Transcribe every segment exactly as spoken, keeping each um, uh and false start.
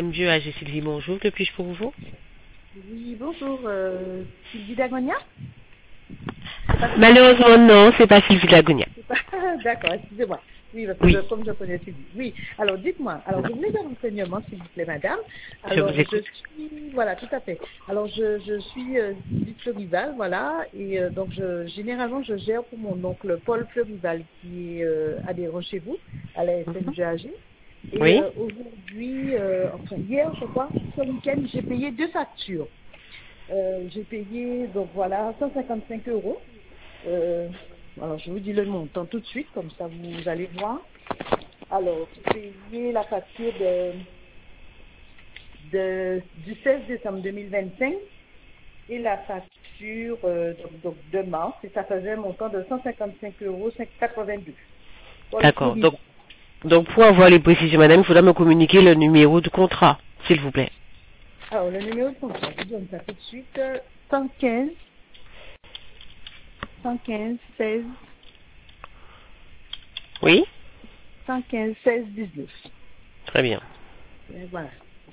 M G A G Sylvie, bonjour, que puis-je pour vous? Oui, bonjour, euh, Sylvie Dagonia. Malheureusement, non, c'est pas Sylvie Dagonia. D'accord, excusez-moi. Oui, parce que Oui. je, comme je connais Sylvie. Oui, alors dites-moi, alors je voulais des renseignements, s'il vous plaît, madame. Je vous Alors, je écoute. suis, voilà, tout à fait. Alors, je, je suis euh, Sylvie Florival, voilà, et euh, donc, je, généralement, je gère pour mon oncle Paul Florival, qui est euh, adhérent chez vous, à la S N G A G. Et Oui. euh, aujourd'hui, euh, enfin, hier, je crois, ce week-end, j'ai payé deux factures. Euh, j'ai payé, donc voilà, cent cinquante-cinq euros. Euh, alors, je vous dis le montant tout de suite, comme ça vous allez voir. Alors, j'ai payé la facture de, de, du seize décembre deux mille vingt-cinq et la facture euh, donc, donc de mars, et ça faisait un montant de cent cinquante-cinq euros quatre-vingt-deux. Pour le D'accord. Donc, Florida. donc, pour avoir les précisions, madame, il faudra me communiquer le numéro du contrat, s'il vous plaît. Alors, le numéro de contrat, je vous donne ça tout de suite. euh, cent quinze, cent quinze, seize, Oui. cent quinze, seize, dix-neuf. Très bien. Et voilà.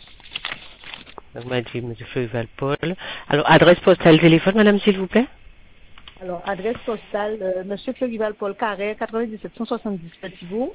Donc, m'a dit M. Florival Paul. Alors, adresse postale, téléphone, madame, s'il vous plaît. Alors, adresse postale, euh, Monsieur Florival Paul Carré, quatre-vingt-dix-sept cent soixante-dix Petit-Bourg.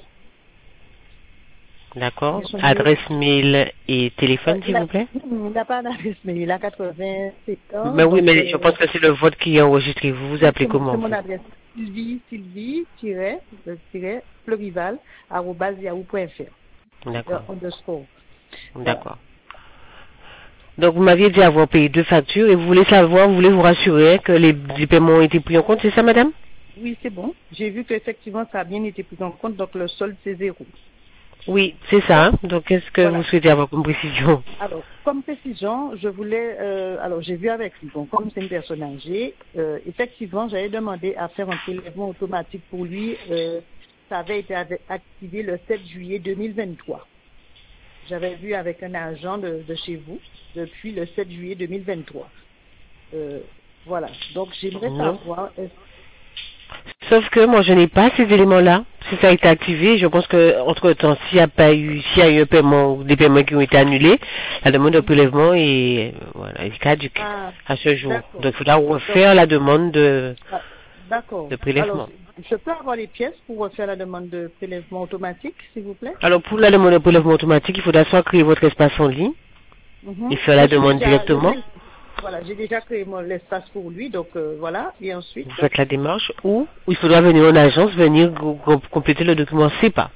D'accord. Et son numéro- Adresse mail et euh, téléphone, il s'il vous n'a plaît. il n'a pas d'adresse, mais il a quatre-vingt-sept ans, Mais oui, donc mais je euh, pense que c'est le vote qui est enregistré. Vous vous oui, appelez c'est mon, c'est comment, mon vous? adresse. Sylvie, Sylvie, tiret, euh, tiret, Florival, arobase yahoo.fr. Euh, D'accord. underscore. Voilà. D'accord. Donc, vous m'aviez dit avoir payé deux factures et vous voulez savoir, vous voulez vous rassurer que les, les paiements ont été pris en compte, c'est ça, madame? Oui, c'est bon. J'ai vu qu'effectivement, ça a bien été pris en compte, donc le solde, c'est zéro. Oui, c'est ça. hein. Donc, qu'est-ce que vous Voilà. souhaitez avoir comme précision? Alors, comme précision, je voulais, euh, alors j'ai vu avec lui, bon, comme c'est une personne âgée, euh, effectivement, j'avais demandé à faire un prélèvement automatique pour lui. Euh, ça avait été ave- activé le sept juillet deux mille vingt-trois. J'avais vu avec un agent de, de chez vous depuis le sept juillet deux mille vingt-trois. Euh, voilà. Donc, j'aimerais Non. savoir, est-ce Sauf que moi, je n'ai pas ces éléments-là. Si ça a été activé, je pense que entre temps, s'il n'y a pas eu, s'il y a eu un paiement ou des paiements qui ont été annulés, la demande de prélèvement est, euh, voilà, est caduque ah, à ce jour. d'accord. Donc, il faudra Donc, refaire la demande de, ah, d'accord. de Alors, prélèvement. je peux avoir les pièces pour refaire la demande de prélèvement automatique, s'il vous plaît? Alors, pour la demande de prélèvement automatique, il faudra soit créer votre espace en ligne et Mhm. faire Je la suis demande déjà, j'ai directement. déjà- voilà, j'ai déjà créé mon l'espace pour lui, donc euh, voilà. Et ensuite, Vous faites la démarche ou il faudra venir en agence, venir go- go- compléter le document C E P A.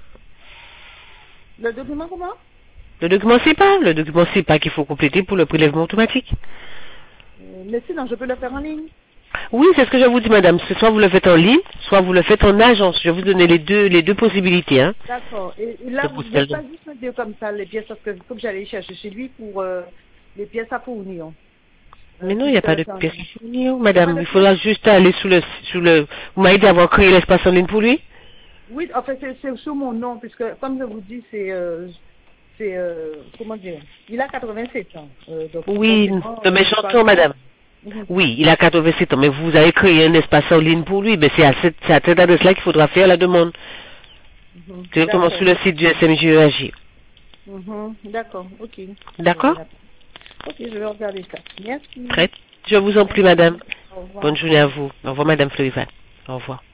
le document comment? Le document C E P A, le document C E P A qu'il faut compléter pour le prélèvement automatique. Euh, mais sinon, je peux le faire en ligne. Oui, c'est ce que je vous dis, madame. C'est soit vous le faites en ligne, soit vous le faites en agence. Je vais vous donner les deux, les deux possibilités, hein. D'accord. Et, et De là, vous postal. n'êtes pas juste me dire comme ça les pièces, parce que comme j'allais chercher chez lui pour euh, les pièces à fournir. Mais Euh, non, il n'y a puisque pas de c'est en pièce ligne. à fournir, Il n'y a pas madame. de Il pièces? faudra juste aller sous le, sous le, vous m'avez dit avoir créé l'espace en ligne pour lui? Oui, en fait, c'est c'est sous mon nom, puisque comme je vous dis, c'est, euh, c'est, euh, comment dire, il a quatre-vingt-sept ans. Euh, donc, Oui, forcément, de euh, mes je chansons, pense. madame. Mhm. Oui, il a quatre-vingt-sept ans, mais vous avez créé un espace en ligne pour lui. Mais c'est à cette, c'est à cette adresse-là qu'il faudra faire la demande. Mhm. Directement sur D'accord. le site du S M G E A G. Mhm. D'accord, ok. Je vais D'accord? la- Ok, je vais regarder ça. Merci. Très. Je vous en prie, Merci. madame. Au revoir. Bonne journée à vous. Au revoir, madame Florival. Au revoir.